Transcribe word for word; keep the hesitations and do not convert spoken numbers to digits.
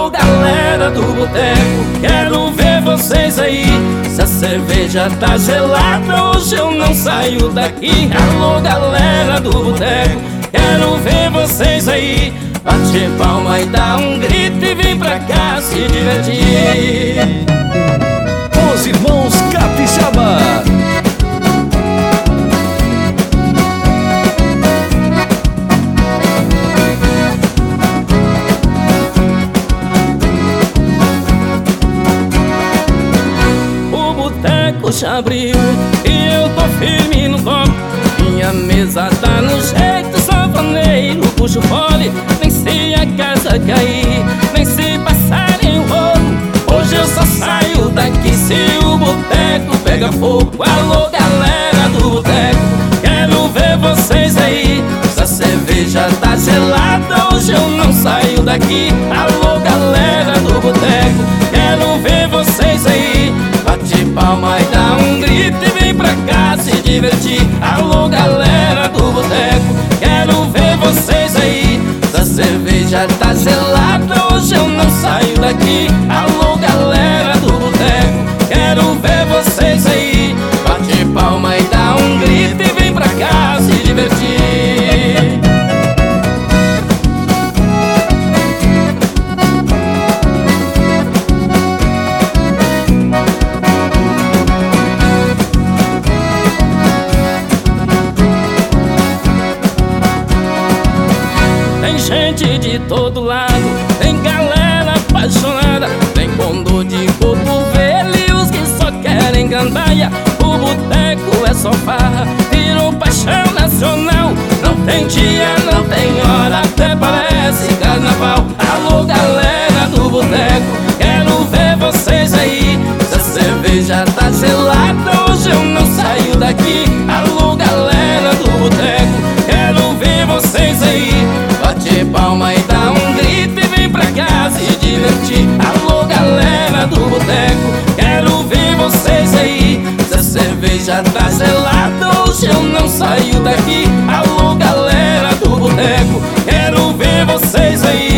Alô, galera do boteco, quero ver vocês aí. Se a cerveja tá gelada, hoje eu não saio daqui. Alô, galera do boteco, quero ver vocês aí. Bate palma e dá um grito e vem pra cá se divertir. Os Irmãos Capixaba. O boteco já abriu e eu tô firme no copo. Minha mesa tá no jeito sanfoneiro, puxo fole. Nem se a casa cair, nem se passarem o rolo, hoje eu só saio daqui se o boteco pega fogo. Alô, galera do boteco, quero ver vocês aí. Se a cerveja tá gelada, hoje eu não saio daqui. Alô, galera do boteco, quero ver vocês aí. Bate palma e dá um grito e vem pra cá se divertir. Alô, galera do boteco, quero ver vocês aí. Se a cerveja tá gelada, hoje eu não saio daqui. Alô, galera do boteco, quero ver vocês aí. Bate palma e dá um grito e vem pra cá se divertir. Tem gente de todo lado, tem galera apaixonada, tem bando de cotovelo e os que só querem gandaia. O boteco é só farra, virou paixão nacional. Não tem dia, não tem hora, até parece carnaval. Alô, galera do boteco, quero ver vocês aí. Se a cerveja tá gelada, hoje eu não saio daqui. Alô, galera do boteco, quero ver vocês aí. Bate palma e dá um grito e vem pra cá se divertir. Alô, galera do boteco, quero ver vocês aí. Se a cerveja tá gelada, hoje eu não saio daqui. Alô, galera do boteco, quero ver vocês aí.